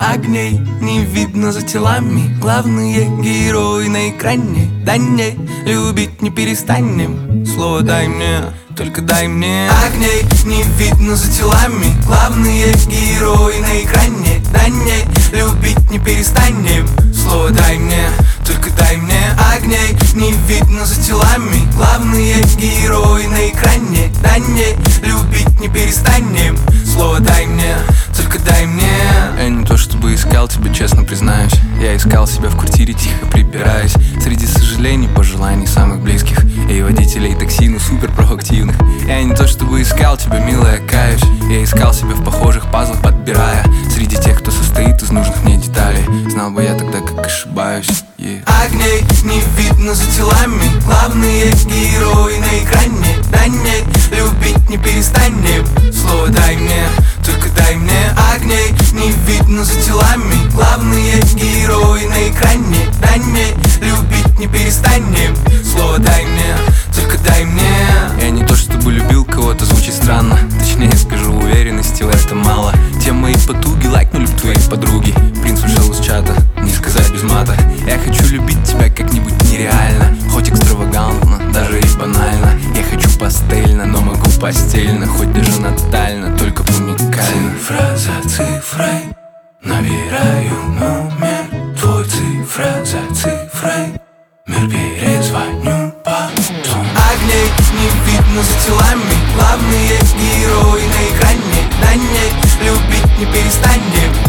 Огней не видно за телами, главные герои на экране. Да не, любить не перестанем, слово дай мне, только дай мне. Огней не видно за телами, главные герои на экране. Да не, любить не перестанем, слово дай мне, только дай мне. Огней не видно за телами, главные герои на экране. Да не, любить не перестанем, слово дай мне, только дай мне. Я не то чтобы искал тебя, честно признаюсь. Я искал себя в квартире, тихо прибираясь, среди сожалений, пожеланий самых близких и водителей такси, ну супер проактивных. Я не то чтобы искал тебя, милая, каюсь. Я искал себя в похожих пазлах, подбирая среди тех, кто состоит из нужных мне деталей. Знал бы я тогда, как ошибаюсь. Огней не видно за телами, главные герои на экране. Да не, любить не перестанем, слово дай мне, только дай мне. Огней не видно за телами, главные герои на экране. Да не, любить не перестанем, слово дай мне, только дай мне. Я не то чтобы любил кого-то, звучит странно, точнее скажу, уверенности в этом мало. Те мои потуги лайкнули б твои подруги. Принц ушел из чата, не сказать без мата. Я хочу любить тебя как-нибудь нереально, хоть экстравагантно, даже и банально. Я хочу пастельно, но могу постельно, хоть даже натально, только уникально. Цифра за цифрой набираю номер твой, цифра за цифрой мир перезвоню потом. Огней не видно за телами, главные герои на экране. Да не, любить не перестанем,